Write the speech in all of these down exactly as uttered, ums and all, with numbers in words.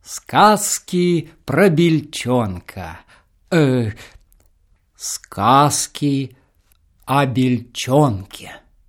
Сказки про бельчонка. Э, сказки о бельчонке.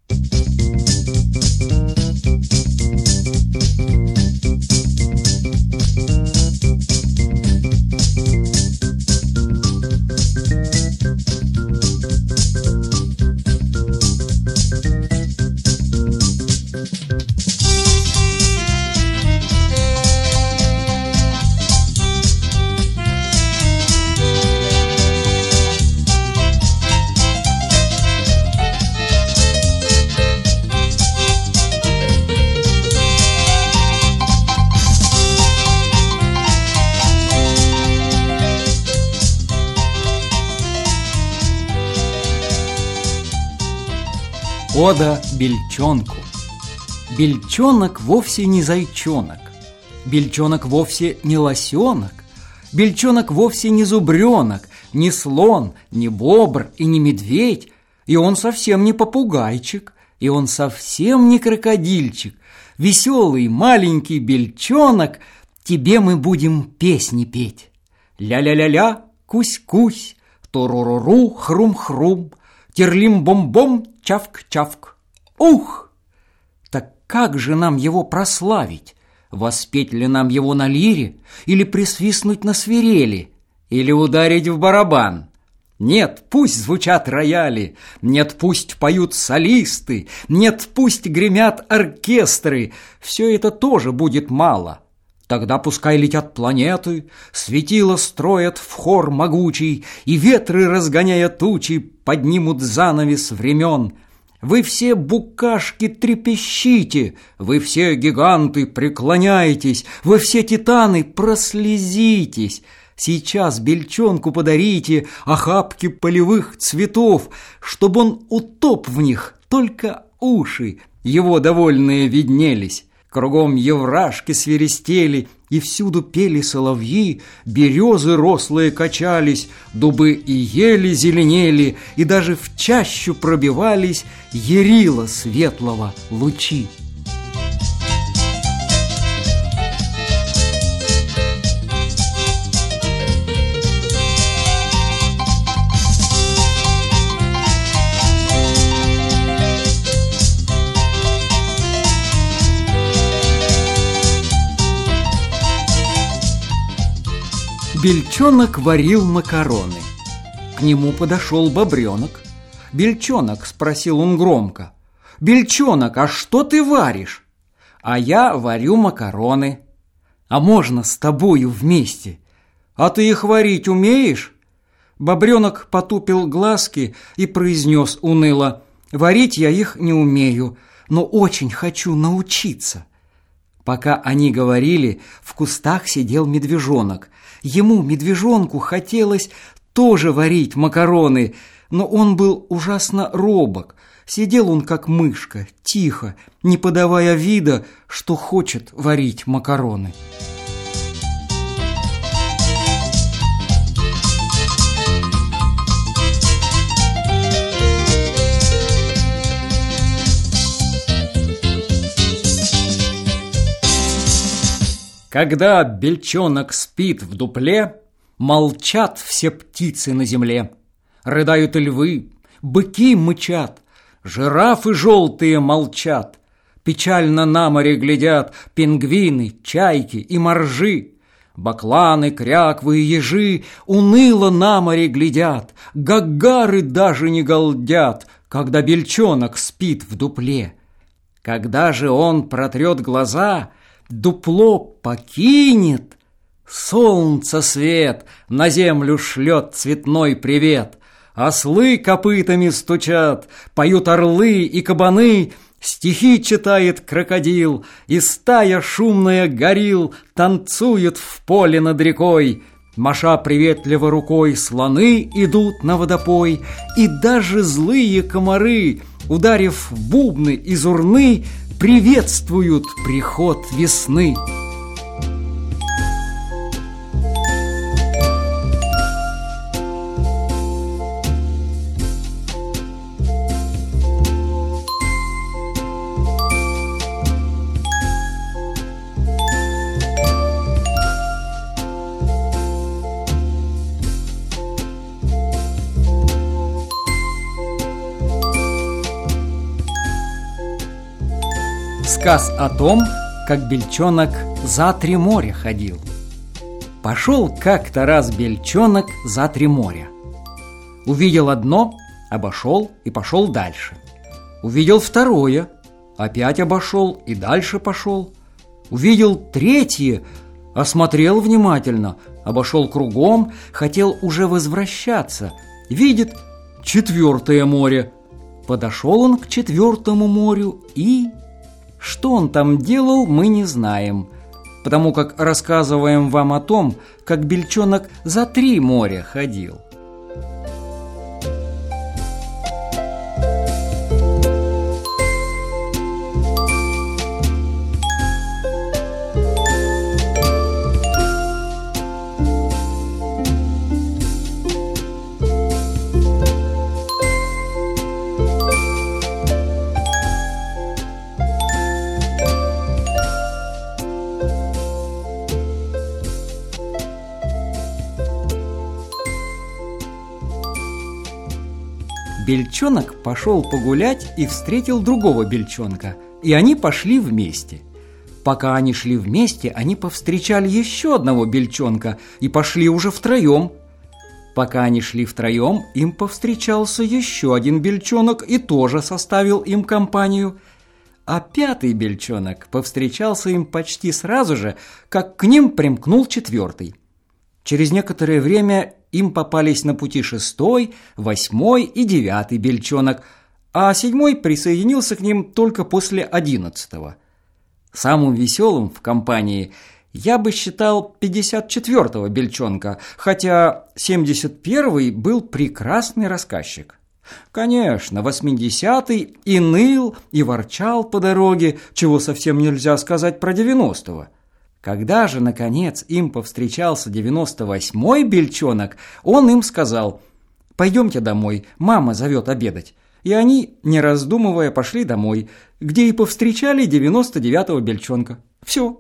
Ода бельчонку. Бельчонок вовсе не зайчонок, бельчонок вовсе не лосенок, бельчонок вовсе не зубренок, не слон, не бобр и не медведь, и он совсем не попугайчик, и он совсем не крокодильчик. Веселый маленький бельчонок, тебе мы будем песни петь. Ля-ля-ля-ля, кусь-кусь, туруруру, хрум-хрум, терлим-бом-бом, чавк-чавк. Ух! Так как же нам его прославить? Воспеть ли нам его на лире? Или присвистнуть на свирели? Или ударить в барабан? Нет, пусть звучат рояли, нет, пусть поют солисты, нет, пусть гремят оркестры. Все это тоже будет мало. Тогда пускай летят планеты, светила строят в хор могучий, и ветры, разгоняя тучи, поднимут занавес времен. Вы все букашки трепещите, вы все гиганты преклоняйтесь, вы все титаны прослезитесь. Сейчас бельчонку подарите охапки полевых цветов, чтоб он утоп в них, только уши его довольные виднелись. Кругом еврашки свиристели, и всюду пели соловьи, березы рослые качались, дубы и ели зеленели, и даже в чащу пробивались ярила светлого лучи. Бельчонок варил макароны. К нему подошел бобренок. «Бельчонок», — спросил он громко, — «Бельчонок, а что ты варишь?» «А я варю макароны». «А можно с тобою вместе?» «А ты их варить умеешь?» Бобренок потупил глазки и произнес уныло: «Варить я их не умею, но очень хочу научиться». Пока они говорили, в кустах сидел медвежонок. Ему, медвежонку, хотелось тоже варить макароны, но он был ужасно робок. Сидел он, как мышка, тихо, не подавая вида, что хочет варить макароны. Когда бельчонок спит в дупле, молчат все птицы на земле. Рыдают львы, быки мычат, жирафы желтые молчат. Печально на море глядят пингвины, чайки и моржи. Бакланы, кряквы и ежи уныло на море глядят. Гагары даже не галдят, когда бельчонок спит в дупле. Когда же он протрет глаза, дупло покинет, солнце свет на землю шлет цветной привет. Ослы копытами стучат, поют орлы и кабаны, стихи читает крокодил, и стая шумная горилл танцует в поле над рекой. Маша приветливо рукой, слоны идут на водопой, и даже злые комары, ударив в бубны из урны, приветствуют приход весны. Рассказ о том, как бельчонок за три моря ходил. Пошел как-то раз бельчонок за три моря. Увидел одно, обошел и пошел дальше. Увидел второе, опять обошел и дальше пошел. Увидел третье, осмотрел внимательно, обошел кругом, хотел уже возвращаться. Видит четвертое море. Подошел он к четвертому морю и... Что он там делал, мы не знаем, потому как рассказываем вам о том, как бельчонок за три моря ходил. Бельчонок пошел погулять и встретил другого бельчонка, и они пошли вместе. Пока они шли вместе, они повстречали еще одного бельчонка и пошли уже втроем. Пока они шли втроем, им повстречался еще один бельчонок и тоже составил им компанию. А пятый бельчонок повстречался им почти сразу же, как к ним примкнул четвертый. Через некоторое время им попались на пути шестой, восьмой и девятый бельчонок, а седьмой присоединился к ним только после одиннадцатого. Самым веселым в компании я бы считал пятьдесят четвёртого бельчонка, хотя семьдесят первый был прекрасный рассказчик. Конечно, восьмидесятый и ныл, и ворчал по дороге, чего совсем нельзя сказать про девяностого. Когда же, наконец, им повстречался девяносто восьмой бельчонок, он им сказал: «Пойдемте домой, мама зовет обедать». И они, не раздумывая, пошли домой, где и повстречали девяносто девятого бельчонка. Все.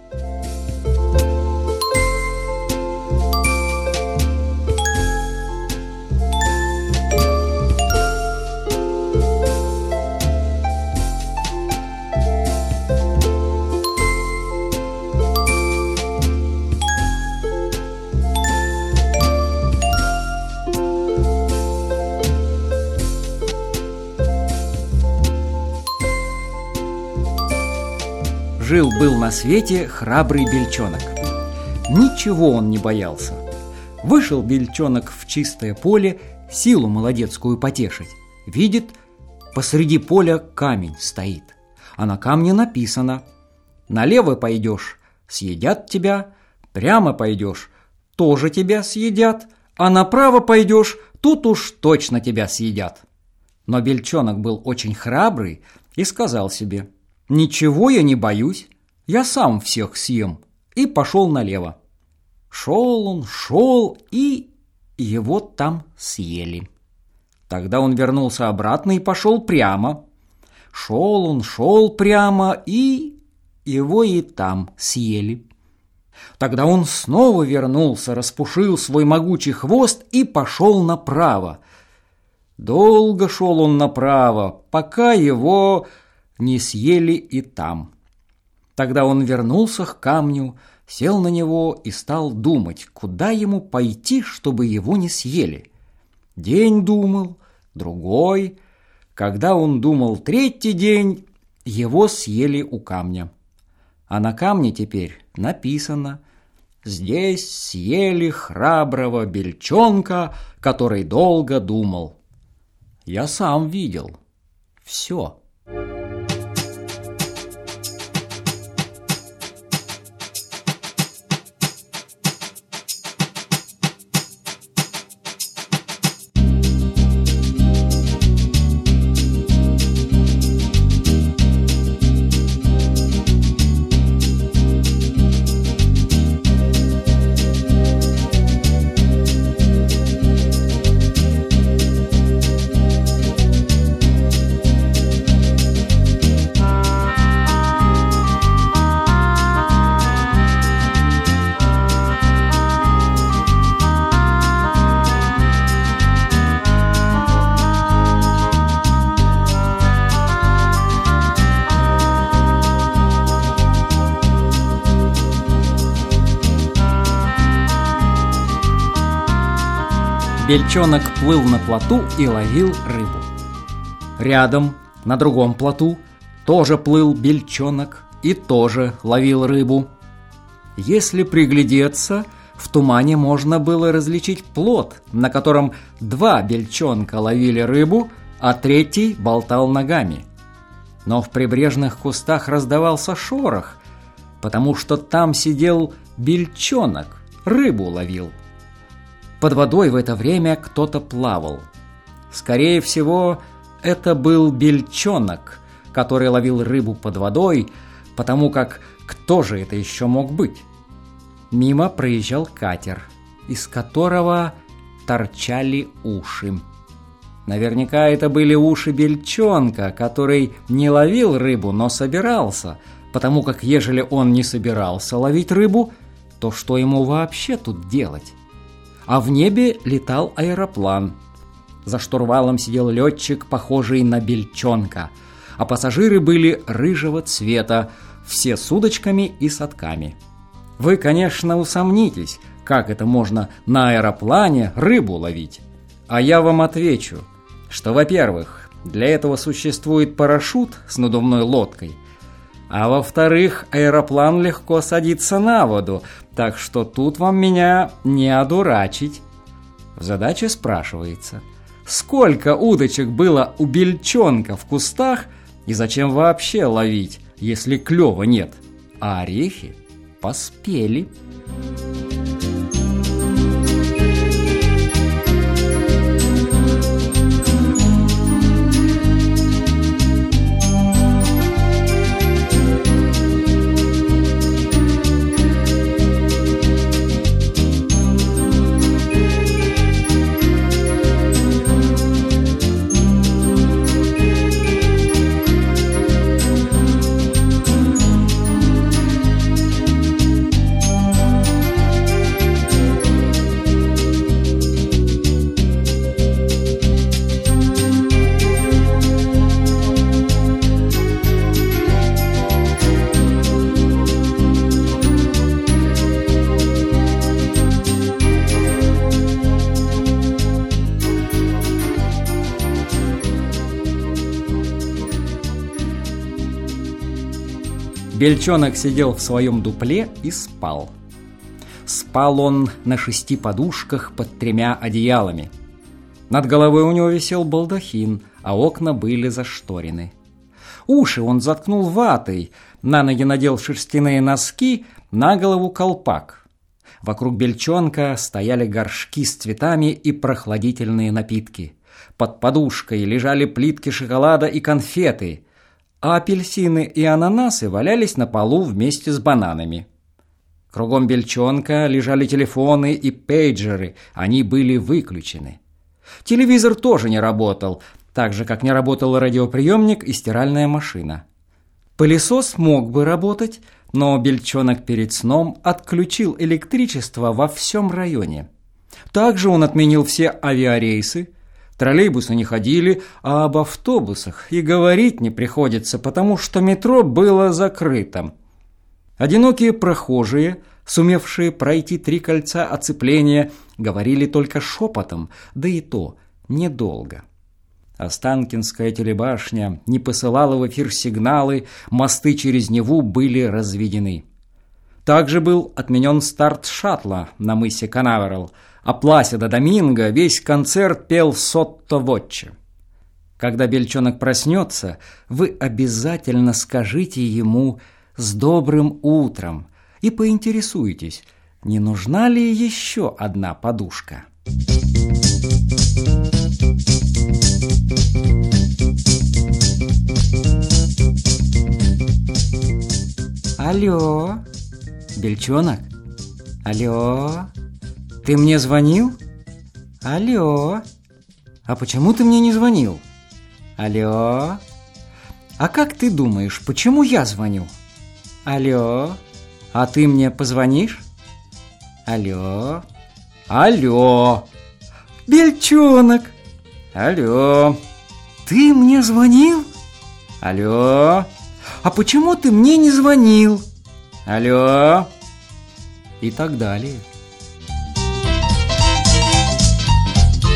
Жил-был на свете храбрый бельчонок. Ничего он не боялся. Вышел бельчонок в чистое поле силу молодецкую потешить. Видит, посреди поля камень стоит, а на камне написано: «Налево пойдешь, съедят тебя, прямо пойдешь, тоже тебя съедят, а направо пойдешь, тут уж точно тебя съедят». Но бельчонок был очень храбрый и сказал себе: «Ничего я не боюсь, я сам всех съем», и пошел налево. Шел он, шел, и его там съели. Тогда он вернулся обратно и пошел прямо. Шел он, шел прямо, и его и там съели. Тогда он снова вернулся, распушил свой могучий хвост и пошел направо. Долго шел он направо, пока его не съели и там. Тогда он вернулся к камню, сел на него и стал думать, куда ему пойти, чтобы его не съели. День думал, другой. Когда он думал третий день, его съели у камня. А на камне теперь написано: «Здесь съели храброго бельчонка, который долго думал». Я сам видел все. Бельчонок плыл на плоту и ловил рыбу. Рядом, на другом плоту, тоже плыл бельчонок и тоже ловил рыбу. Если приглядеться, в тумане можно было различить плот, на котором два бельчонка ловили рыбу, а третий болтал ногами. Но в прибрежных кустах раздавался шорох, потому что там сидел бельчонок, рыбу ловил. Под водой в это время кто-то плавал. Скорее всего, это был бельчонок, который ловил рыбу под водой, потому как кто же это еще мог быть? Мимо проезжал катер, из которого торчали уши. Наверняка это были уши бельчонка, который не ловил рыбу, но собирался, потому как ежели он не собирался ловить рыбу, то что ему вообще тут делать? А в небе летал аэроплан. За штурвалом сидел летчик, похожий на бельчонка, а пассажиры были рыжего цвета, все с удочками и садками. Вы, конечно, усомнитесь, как это можно на аэроплане рыбу ловить. А я вам отвечу, что, во-первых, для этого существует парашют с надувной лодкой, а во-вторых, аэроплан легко садится на воду, так что тут вам меня не одурачить. В задаче спрашивается, сколько удочек было у бельчонка в кустах и зачем вообще ловить, если клёва нет, а орехи поспели. Бельчонок сидел в своем дупле и спал. Спал он на шести подушках под тремя одеялами. Над головой у него висел балдахин, а окна были зашторены. Уши он заткнул ватой, на ноги надел шерстяные носки, на голову колпак. Вокруг бельчонка стояли горшки с цветами и прохладительные напитки. Под подушкой лежали плитки шоколада и конфеты, а апельсины и ананасы валялись на полу вместе с бананами. Кругом бельчонка лежали телефоны и пейджеры, они были выключены. Телевизор тоже не работал, так же, как не работал радиоприемник и стиральная машина. Пылесос мог бы работать, но бельчонок перед сном отключил электричество во всем районе. Также он отменил все авиарейсы. Троллейбусы не ходили, а об автобусах и говорить не приходится, потому что метро было закрыто. Одинокие прохожие, сумевшие пройти три кольца оцепления, говорили только шепотом, да и то недолго. Останкинская телебашня не посылала в эфир сигналы, мосты через Неву были разведены. Также был отменен старт шаттла на мысе Канаверал, а Пласидо Доминго весь концерт пел «Сотто Вотче». Когда бельчонок проснется, вы обязательно скажите ему «с добрым утром» и поинтересуйтесь, не нужна ли еще одна подушка. Алло, бельчонок? Алло, ты мне звонил? Алло, а почему ты мне не звонил? Алло, а как ты думаешь, почему я звоню? Алло, а ты мне позвонишь? Алло, алло, бельчонок! Алло, ты мне звонил? Алло, а почему ты мне не звонил? Алло, и так далее.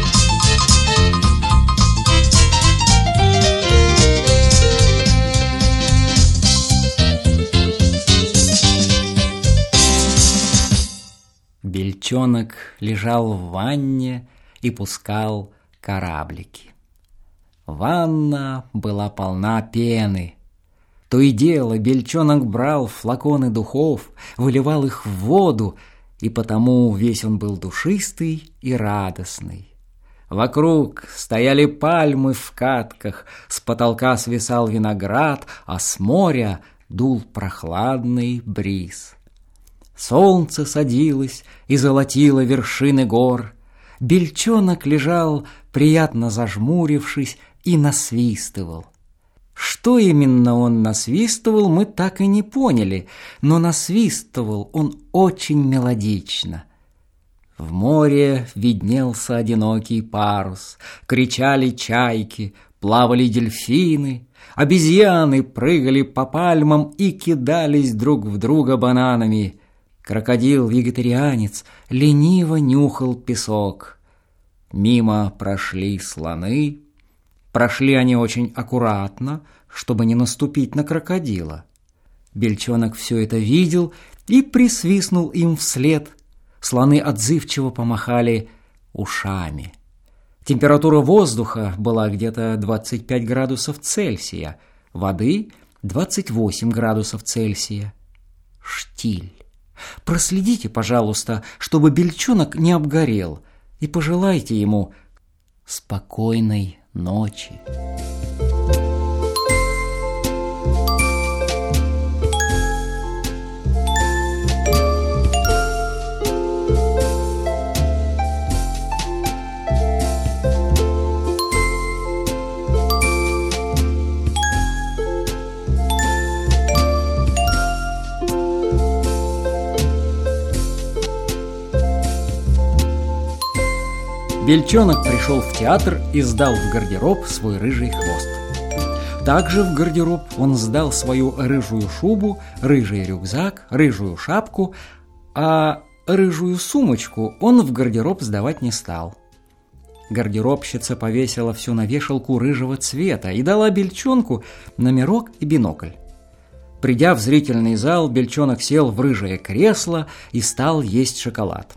Бельчонок лежал в ванне и пускал кораблики. Ванна была полна пены. То и дело Бельчонок брал флаконы духов, выливал их в воду, и потому весь он был душистый и радостный. Вокруг стояли пальмы в катках, с потолка свисал виноград, а с моря дул прохладный бриз. Солнце садилось и золотило вершины гор. Бельчонок лежал, приятно зажмурившись, и насвистывал. Что именно он насвистывал, мы так и не поняли, но насвистывал он очень мелодично. В море виднелся одинокий парус, кричали чайки, плавали дельфины, обезьяны прыгали по пальмам и кидались друг в друга бананами. Крокодил-вегетарианец лениво нюхал песок. Мимо прошли слоны. Прошли они очень аккуратно, чтобы не наступить на крокодила. Бельчонок все это видел и присвистнул им вслед. Слоны отзывчиво помахали ушами. Температура воздуха была где-то двадцать пять градусов Цельсия, воды двадцать восемь градусов Цельсия. Штиль. Проследите, пожалуйста, чтобы Бельчонок не обгорел, и пожелайте ему спокойной ночи. Бельчонок пришел в театр и сдал в гардероб свой рыжий хвост. Также в гардероб он сдал свою рыжую шубу, рыжий рюкзак, рыжую шапку, а рыжую сумочку он в гардероб сдавать не стал. Гардеробщица повесила все на вешалку рыжего цвета и дала Бельчонку номерок и бинокль. Придя в зрительный зал, Бельчонок сел в рыжее кресло и стал есть шоколад.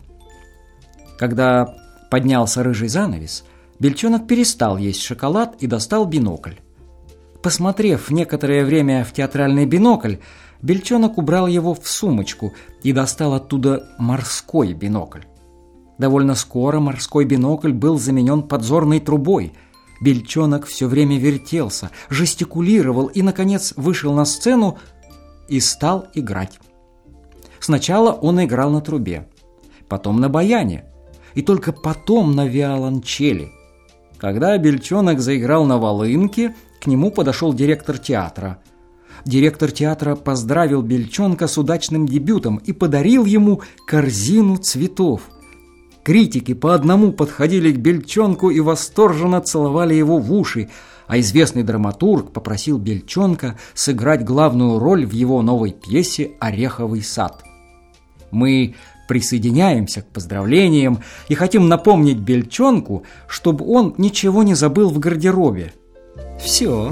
Когда поднялся рыжий занавес, Бельчонок перестал есть шоколад и достал бинокль. Посмотрев некоторое время в театральный бинокль, Бельчонок убрал его в сумочку и достал оттуда морской бинокль. Довольно скоро морской бинокль был заменен подзорной трубой. Бельчонок все время вертелся, жестикулировал и, наконец, вышел на сцену и стал играть. Сначала он играл на трубе, потом на баяне, и только потом на виолончели. Когда Бельчонок заиграл на волынке, к нему подошел директор театра. Директор театра поздравил Бельчонка с удачным дебютом и подарил ему корзину цветов. Критики по одному подходили к Бельчонку и восторженно целовали его в уши, а известный драматург попросил Бельчонка сыграть главную роль в его новой пьесе «Ореховый сад». Мы присоединяемся к поздравлениям и хотим напомнить Бельчонку, чтобы он ничего не забыл в гардеробе. Все.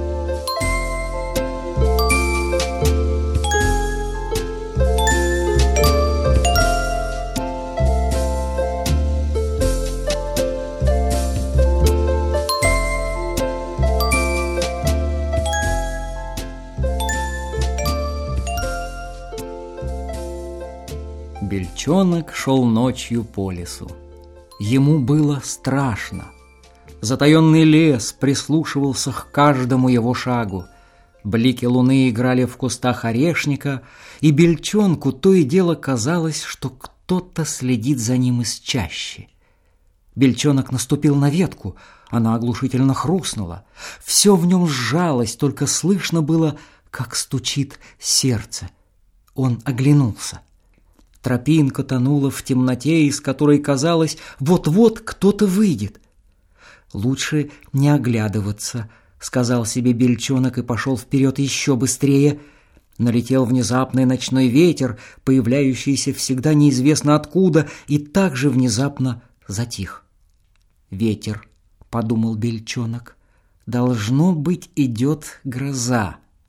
Бельчонок шел ночью по лесу. Ему было страшно. Затаенный лес прислушивался к каждому его шагу. Блики луны играли в кустах орешника, и Бельчонку то и дело казалось, что кто-то следит за ним из чащи. Бельчонок наступил на ветку, она оглушительно хрустнула. Все в нем сжалось, только слышно было, как стучит сердце. Он оглянулся. Тропинка тонула в темноте, из которой казалось, вот-вот кто-то выйдет. «Лучше не оглядываться», — сказал себе Бельчонок и пошел вперед еще быстрее. Налетел внезапный ночной ветер, появляющийся всегда неизвестно откуда, и так же внезапно затих. «Ветер», — подумал Бельчонок, — «должно быть, идет гроза».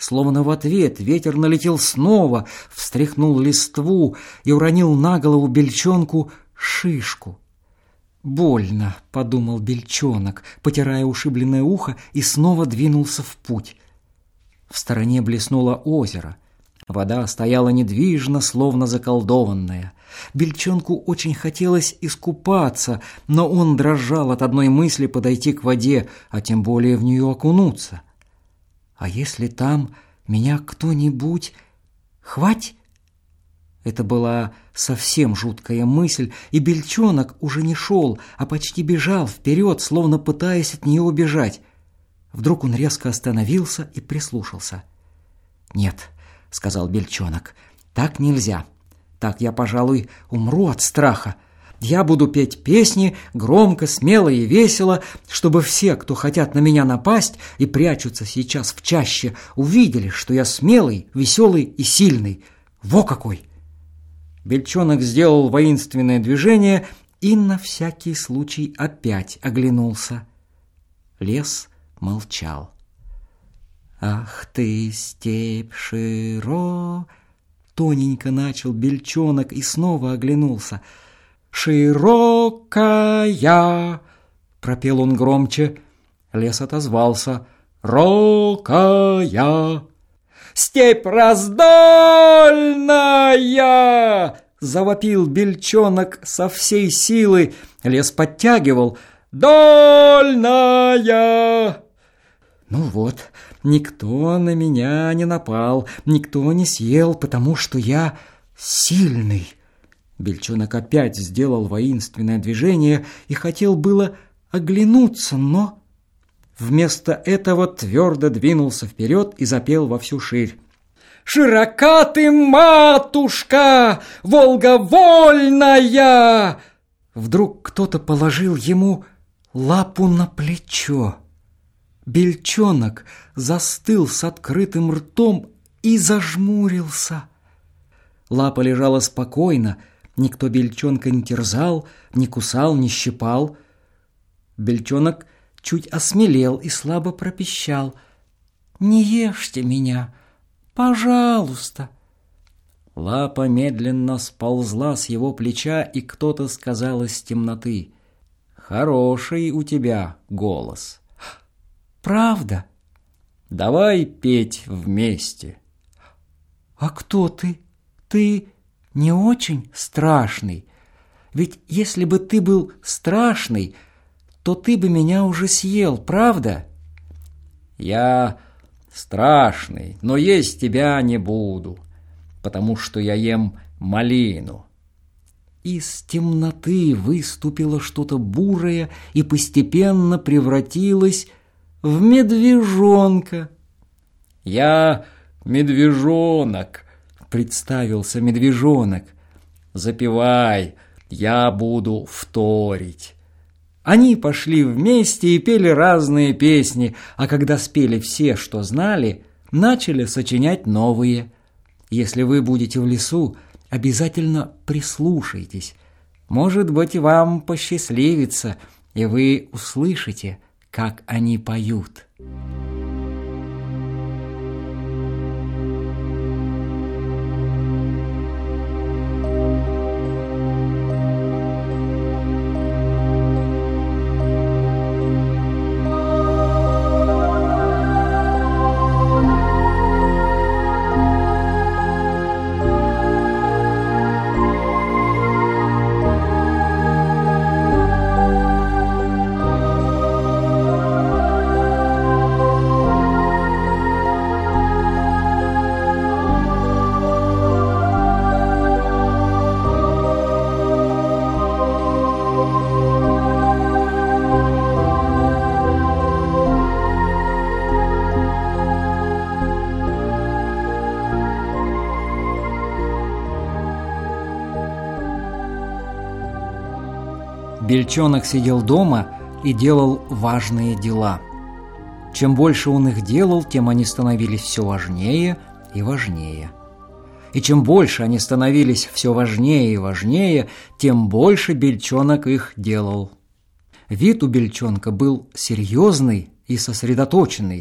Словно в ответ ветер налетел снова, встряхнул листву и уронил на голову бельчонку шишку. «Больно», — подумал бельчонок, потирая ушибленное ухо, и снова двинулся в путь. В стороне блеснуло озеро. Вода стояла недвижно, словно заколдованная. Бельчонку очень хотелось искупаться, но он дрожал от одной мысли подойти к воде, а тем более в нее окунуться. «А если там меня кто-нибудь... хвать?» Это была совсем жуткая мысль, и бельчонок уже не шел, а почти бежал вперед, словно пытаясь от нее убежать. Вдруг он резко остановился и прислушался. «Нет», — сказал бельчонок, — «так нельзя. Так я, пожалуй, умру от страха. Я буду петь песни громко, смело и весело, чтобы все, кто хотят на меня напасть и прячутся сейчас в чаще, увидели, что я смелый, веселый и сильный. Во какой!» Бельчонок сделал воинственное движение и на всякий случай опять оглянулся. Лес молчал. «Ах ты, степь широ!» Тоненько начал бельчонок и снова оглянулся. «Широкая!» пропел он громче. Лес отозвался. «Рокая!» «Степь раздольная!» завопил бельчонок со всей силы. Лес подтягивал. «Дольная!» Ну вот, никто на меня не напал, никто не съел, потому что я сильный. Бельчонок опять сделал воинственное движение и хотел было оглянуться, но вместо этого твердо двинулся вперед и запел во всю ширь. «Широка ты, матушка, Волга вольная!» Вдруг кто-то положил ему лапу на плечо. Бельчонок застыл с открытым ртом и зажмурился. Лапа лежала спокойно, никто бельчонка не терзал, не кусал, не щипал. Бельчонок чуть осмелел и слабо пропищал: «Не ешьте меня, пожалуйста». Лапа медленно сползла с его плеча, и кто-то сказал из темноты: «Хороший у тебя голос». «Правда?» «Давай петь вместе». «А кто ты? Ты не очень страшный? Ведь если бы ты был страшный, то ты бы меня уже съел, правда?» «Я страшный, но есть тебя не буду, потому что я ем малину». Из темноты выступило что-то бурое и постепенно превратилось в медвежонка. «Я медвежонок», — представился медвежонок. «Запевай, я буду вторить». Они пошли вместе и пели разные песни, а когда спели все, что знали, начали сочинять новые. Если вы будете в лесу, обязательно прислушайтесь. Может быть, вам посчастливится, и вы услышите, как они поют. Бельчонок сидел дома и делал важные дела. Чем больше он их делал, тем они становились все важнее и важнее. И чем больше они становились все важнее и важнее, тем больше Бельчонок их делал. Вид у Бельчонка был серьезный и сосредоточенный.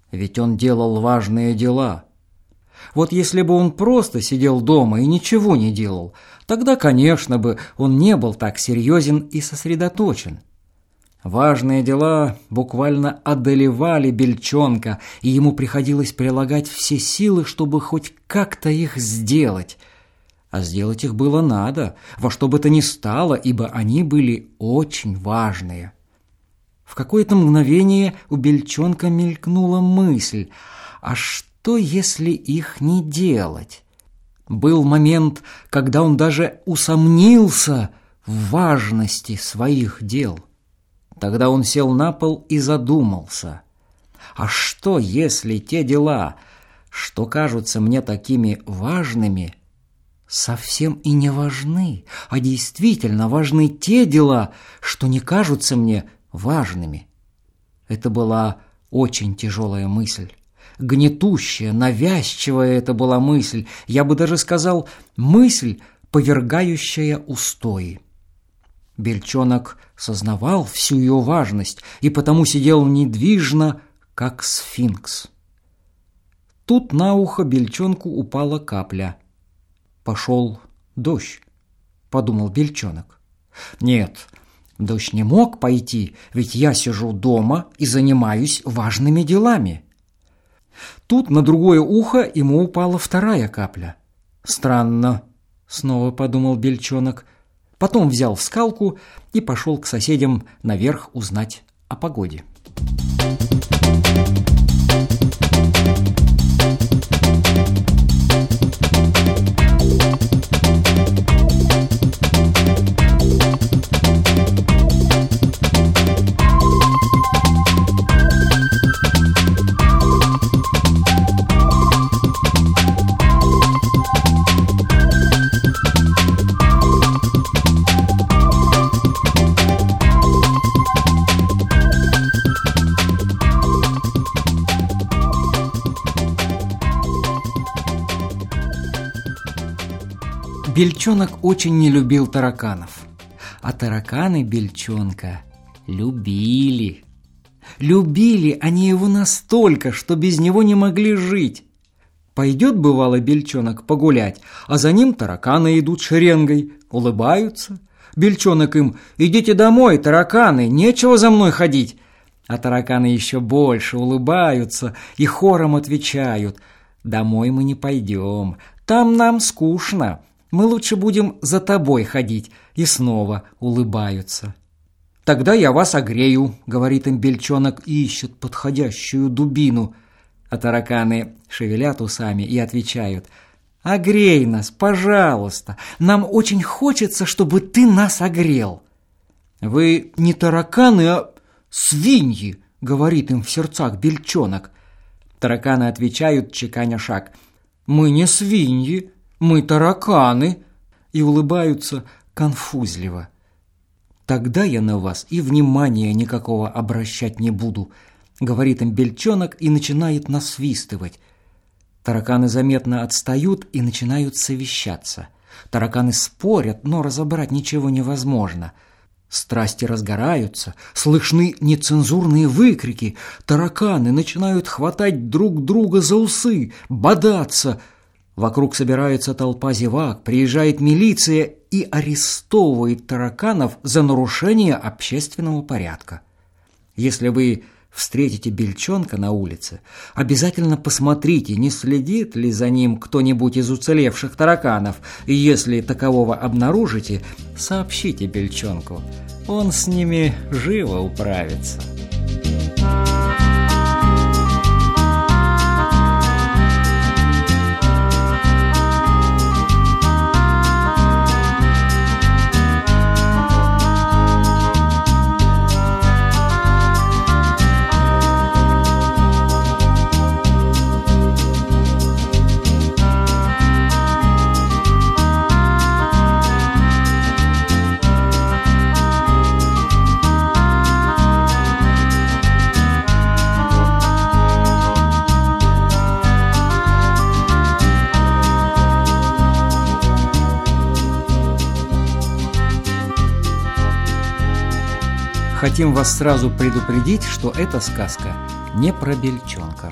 ведь он делал важные дела. Вот если бы он просто сидел дома и ничего не делал, тогда, конечно бы, он не был так серьезен и сосредоточен. Важные дела буквально одолевали Бельчонка, и ему приходилось прилагать все силы, чтобы хоть как-то их сделать. А сделать их было надо, во что бы то ни стало, ибо они были очень важные. В какое-то мгновение у Бельчонка мелькнула мысль: а что, если их не делать? Был момент, когда он даже усомнился в важности своих дел. Тогда он сел на пол и задумался: а что, если те дела, что кажутся мне такими важными, совсем и не важны, а действительно важны те дела, что не кажутся мне важными? Это была очень тяжелая мысль. Гнетущая, навязчивая это была мысль, я бы даже сказал, мысль, повергающая устои. Бельчонок сознавал всю ее важность и потому сидел недвижно, как сфинкс. Тут на ухо Бельчонку упала капля. «Пошел дождь», — подумал Бельчонок. «Нет, дождь не мог пойти, ведь я сижу дома и занимаюсь важными делами». Тут на другое ухо ему упала вторая капля. «Странно», — снова подумал Бельчонок. Потом взял скалку и пошел к соседям наверх узнать о погоде. Бельчонок очень не любил тараканов, а тараканы Бельчонка любили. Любили они его настолько, что без него не могли жить. Пойдет, бывало, Бельчонок погулять, а за ним тараканы идут шеренгой, улыбаются. Бельчонок им: «Идите домой, тараканы, нечего за мной ходить». А тараканы еще больше улыбаются и хором отвечают: «Домой мы не пойдем, там нам скучно. Мы лучше будем за тобой ходить», и снова улыбаются. «Тогда я вас огрею», — говорит им Бельчонок и ищет подходящую дубину. А тараканы шевелят усами и отвечают: «Огрей нас, пожалуйста, нам очень хочется, чтобы ты нас огрел». «Вы не тараканы, а свиньи», — говорит им в сердцах Бельчонок. Тараканы отвечают, чеканя шаг: «Мы не свиньи, мы тараканы», и улыбаются конфузливо. «Тогда я на вас и внимания никакого обращать не буду», — говорит им Бельчонок и начинает насвистывать. Тараканы заметно отстают и начинают совещаться. Тараканы спорят, но разобрать ничего невозможно. Страсти разгораются, слышны нецензурные выкрики. Тараканы начинают хватать друг друга за усы, бодаться. Вокруг собирается толпа зевак, приезжает милиция и арестовывает тараканов за нарушение общественного порядка. Если вы встретите Бельчонка на улице, обязательно посмотрите, не следит ли за ним кто-нибудь из уцелевших тараканов, и если такового обнаружите, сообщите Бельчонку, он с ними живо управится. Хотим вас сразу предупредить, что эта сказка не про бельчонка.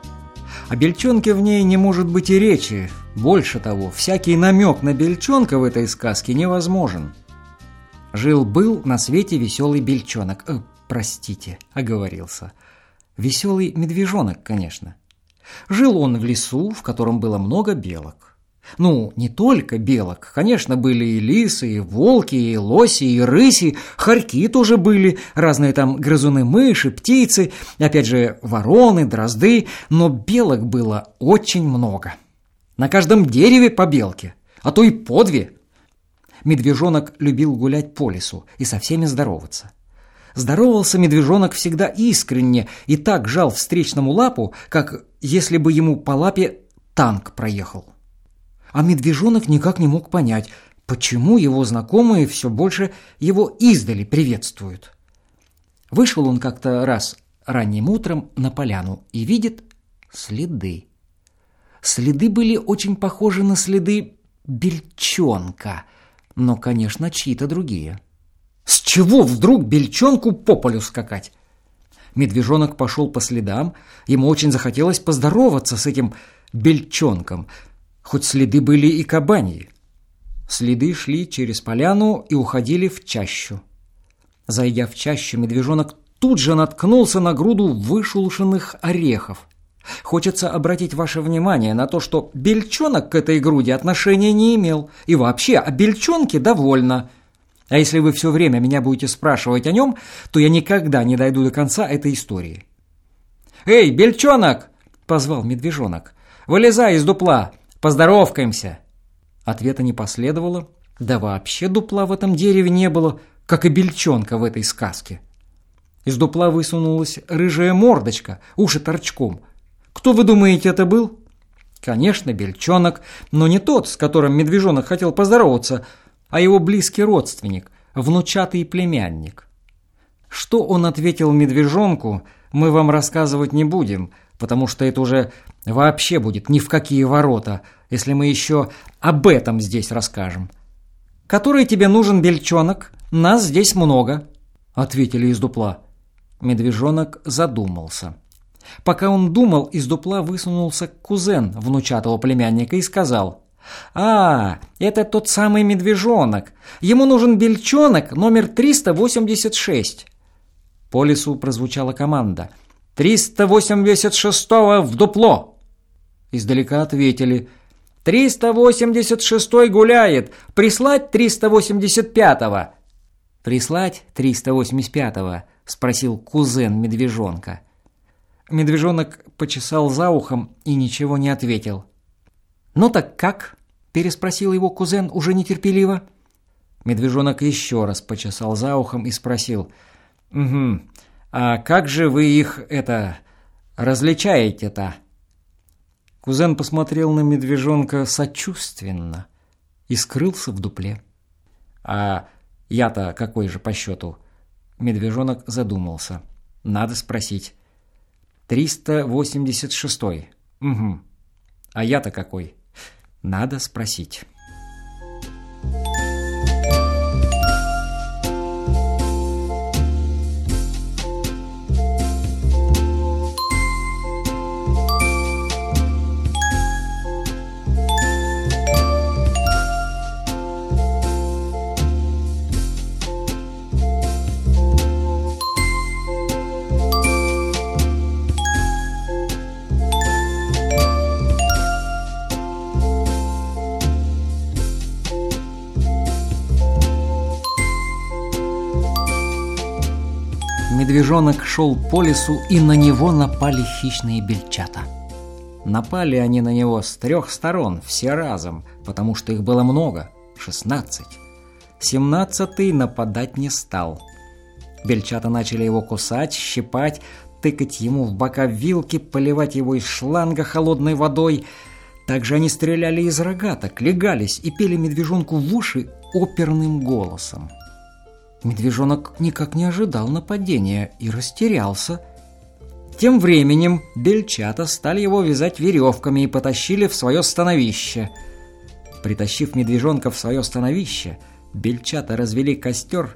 О бельчонке в ней не может быть и речи. Больше того, всякий намек на бельчонка в этой сказке невозможен. Жил-был на свете веселый бельчонок. Э, простите, оговорился. Веселый медвежонок, конечно. Жил он в лесу, в котором было много белок. Ну, не только белок. Конечно, были и лисы, и волки, и лоси, и рыси, хорьки тоже были, разные там грызуны-мыши, птицы, опять же, вороны, дрозды, но белок было очень много. На каждом дереве по белке, а то и по две. Медвежонок любил гулять по лесу и со всеми здороваться. Здоровался медвежонок всегда искренне и так жал встречному лапу, как если бы ему по лапе танк проехал. А медвежонок никак не мог понять, почему его знакомые все больше его издали приветствуют. Вышел он как-то раз ранним утром на поляну и видит следы. Следы были очень похожи на следы бельчонка, но, конечно, чьи-то другие. С чего вдруг бельчонку по полю скакать? Медвежонок пошел по следам, ему очень захотелось поздороваться с этим бельчонком, хоть следы были и кабаньи. Следы шли через поляну и уходили в чащу. Зайдя в чащу, медвежонок тут же наткнулся на груду вышелушенных орехов. Хочется обратить ваше внимание на то, что бельчонок к этой груди отношения не имел, и вообще о бельчонке довольно. А если вы все время меня будете спрашивать о нем, то я никогда не дойду до конца этой истории. «Эй, бельчонок!» – позвал медвежонок. «Вылезай из дупла! Поздоровкаемся!» Ответа не последовало, да вообще дупла в этом дереве не было, как и бельчонка в этой сказке. Из дупла высунулась рыжая мордочка, уши торчком. Кто, вы думаете, это был? Конечно, бельчонок, но не тот, с которым медвежонок хотел поздороваться, а его близкий родственник, внучатый племянник. Что он ответил медвежонку, мы вам рассказывать не будем, потому что это уже вообще будет ни в какие ворота, если мы еще об этом здесь расскажем. «Который тебе нужен, бельчонок? Нас здесь много», — ответили из дупла. Медвежонок задумался. Пока он думал, из дупла высунулся кузен внучатого племянника и сказал: «А, это тот самый медвежонок. Ему нужен бельчонок номер триста восемьдесят шесть». По лесу прозвучала команда: «триста восемьдесят шестого в дупло!» Издалека ответили: «триста восемьдесят шестой гуляет! Прислать триста восемьдесят пятого!» «Прислать триста восемьдесят пятого?» — спросил кузен медвежонка. Медвежонок почесал за ухом и ничего не ответил. «Ну так как?» — переспросил его кузен уже нетерпеливо. Медвежонок еще раз почесал за ухом и спросил: «Угу, а как же вы их, это, различаете-то?» Кузен посмотрел на медвежонка сочувственно и скрылся в дупле. «А я-то какой же по счету?» Медвежонок задумался. «Надо спросить. триста восемьдесят шестой. Угу. А я-то какой? Надо спросить». Медвежонок шел по лесу, и на него напали хищные бельчата. Напали они на него с трех сторон, все разом, потому что их было много, шестнадцать. Семнадцатый нападать не стал. Бельчата начали его кусать, щипать, тыкать ему в бока вилки, поливать его из шланга холодной водой. Также они стреляли из рогаток, легались и пели медвежонку в уши оперным голосом. Медвежонок никак не ожидал нападения и растерялся. Тем временем бельчата стали его вязать веревками и потащили в свое становище. Притащив медвежонка в свое становище, бельчата развели костер,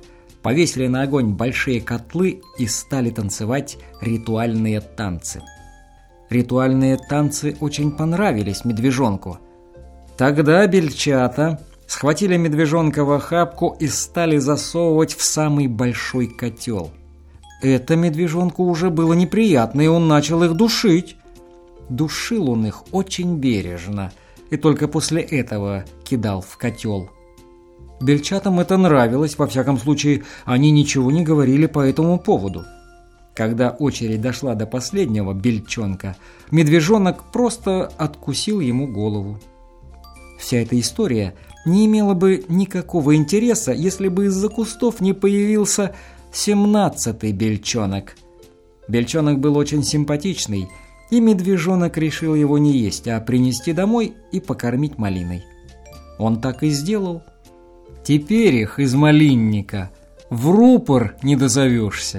повесили на огонь большие котлы и стали танцевать ритуальные танцы. Ритуальные танцы очень понравились медвежонку. Тогда бельчата схватили медвежонка в охапку и стали засовывать в самый большой котел. Это медвежонку уже было неприятно, и он начал их душить. Душил он их очень бережно и только после этого кидал в котел. Бельчатам это нравилось, во всяком случае, они ничего не говорили по этому поводу. Когда очередь дошла до последнего бельчонка, медвежонок просто откусил ему голову. Вся эта история не имела бы никакого интереса, если бы из-за кустов не появился семнадцатый бельчонок. Бельчонок был очень симпатичный, и медвежонок решил его не есть, а принести домой и покормить малиной. Он так и сделал. Теперь их из малинника в рупор не дозовешься.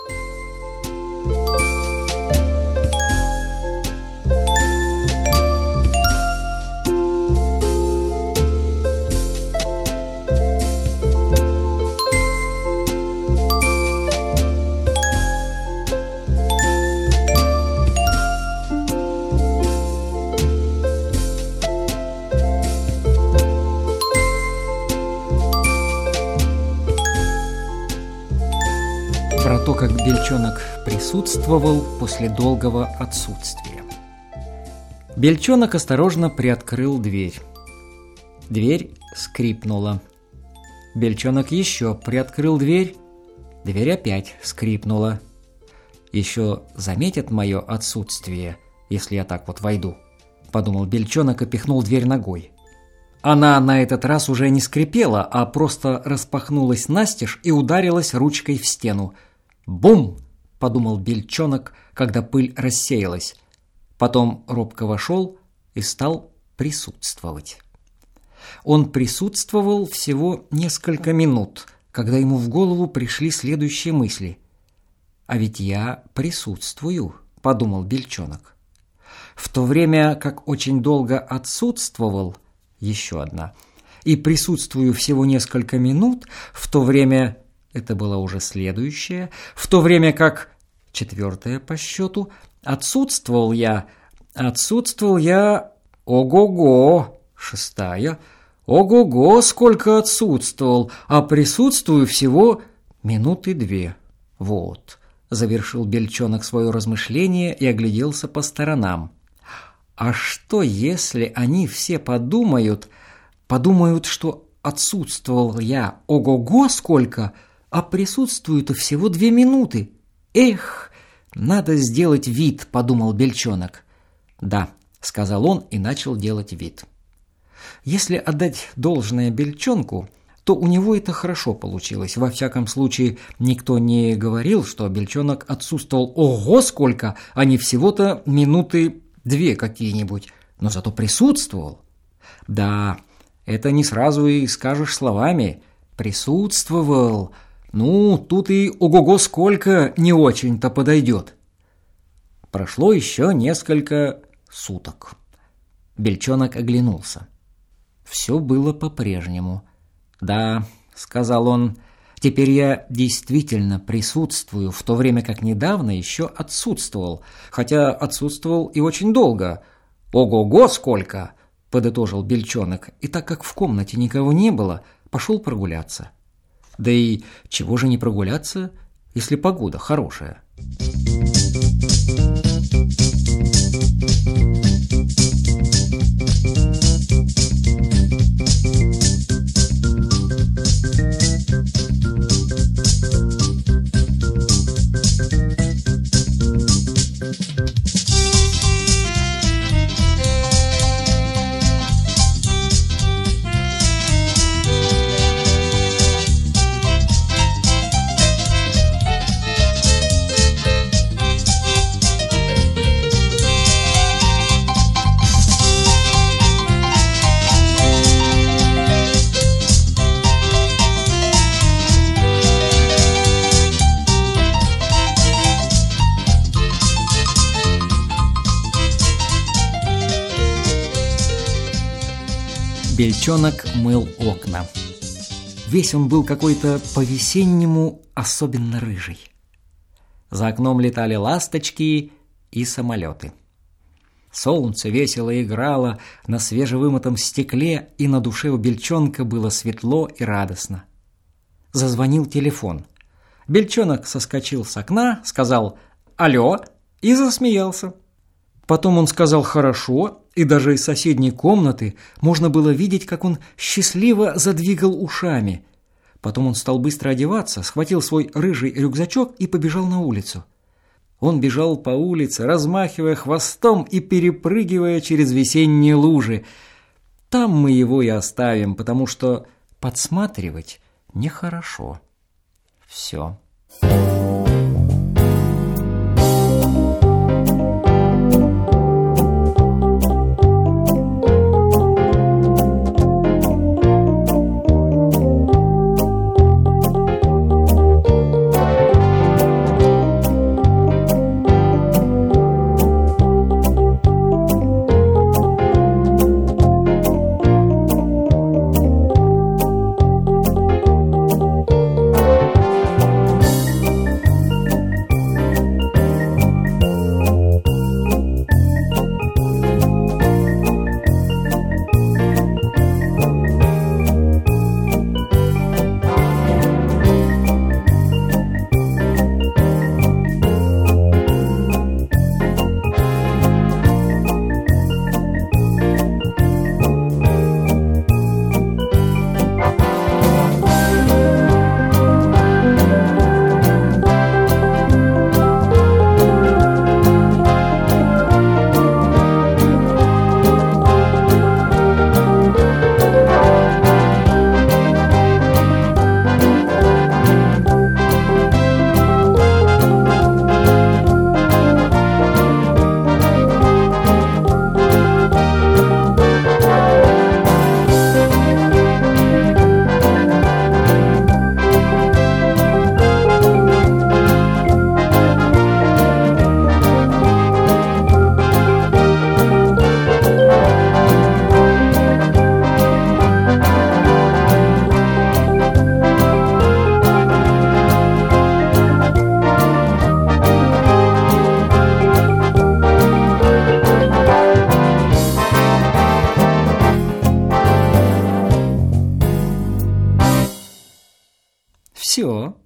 Про то, как бельчонок присутствовал после долгого отсутствия. Бельчонок осторожно приоткрыл дверь. Дверь скрипнула. Бельчонок еще приоткрыл дверь. Дверь опять скрипнула. Еще заметят мое отсутствие, если я так вот войду, подумал бельчонок и пихнул дверь ногой. Она на этот раз уже не скрипела, а просто распахнулась настежь и ударилась ручкой в стену. «Бум!» – подумал бельчонок, когда пыль рассеялась. Потом робко вошел и стал присутствовать. Он присутствовал всего несколько минут, когда ему в голову пришли следующие мысли. «А ведь я присутствую», – подумал бельчонок. В то время как очень долго отсутствовал, еще одна, и присутствую всего несколько минут, в то время... Это было уже следующее. В то время как, четвертое по счету, отсутствовал я, отсутствовал я, ого-го, шестая, ого-го, сколько отсутствовал, а присутствую всего минуты две. Вот, завершил бельчонок свое размышление и огляделся по сторонам. А что, если они все подумают, подумают, что отсутствовал я, ого-го, сколько, а присутствую-то всего две минуты. Эх, надо сделать вид, подумал бельчонок. Да, сказал он и начал делать вид. Если отдать должное бельчонку, то у него это хорошо получилось. Во всяком случае, никто не говорил, что бельчонок отсутствовал ого сколько, а не всего-то минуты две какие-нибудь, но зато присутствовал. Да, это не сразу и скажешь словами. Присутствовал. Ну, тут и ого-го сколько не очень-то подойдет. Прошло еще несколько суток. Бельчонок оглянулся. Все было по-прежнему. «Да», — сказал он, — «теперь я действительно присутствую, в то время как недавно еще отсутствовал, хотя отсутствовал и очень долго. Ого-го сколько!» — подытожил бельчонок, и так как в комнате никого не было, пошел прогуляться. Да и чего же не прогуляться, если погода хорошая? Бельчонок мыл окна. Весь он был какой-то по-весеннему особенно рыжий. За окном летали ласточки и самолеты. Солнце весело играло на свежевымытом стекле, и на душе у Бельчонка было светло и радостно. Зазвонил телефон. Бельчонок соскочил с окна, сказал «Алло!» и засмеялся. Потом он сказал «Хорошо», и даже из соседней комнаты можно было видеть, как он счастливо задвигал ушами. Потом он стал быстро одеваться, схватил свой рыжий рюкзачок и побежал на улицу. Он бежал по улице, размахивая хвостом и перепрыгивая через весенние лужи. Там мы его и оставим, потому что подсматривать нехорошо. Все. Все.